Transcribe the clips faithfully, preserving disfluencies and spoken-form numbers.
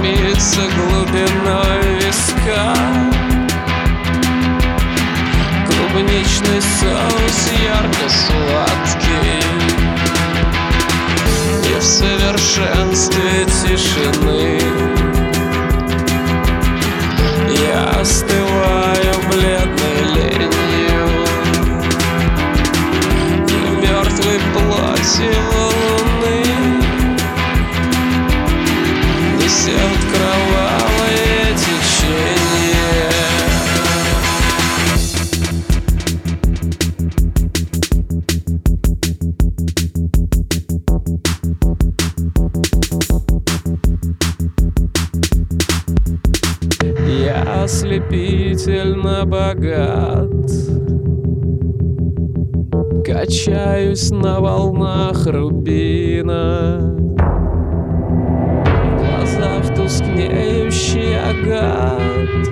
стремится глубиной виска. Клубничный соус ярко-сладкий, и в совершенстве тишины я остываю бледной ленью, и в мертвой плоти луны несет кровавое течение. Я ослепительно богат, качаюсь на волнах рубина, в глазах тускнеющий агат,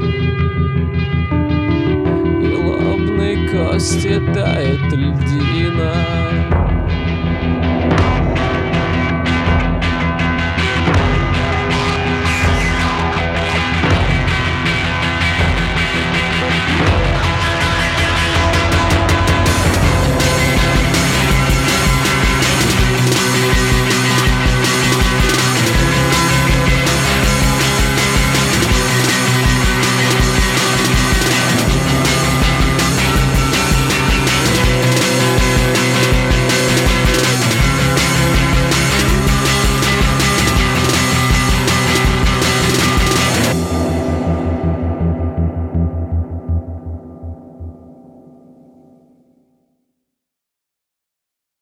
и лобной кости тает льдина.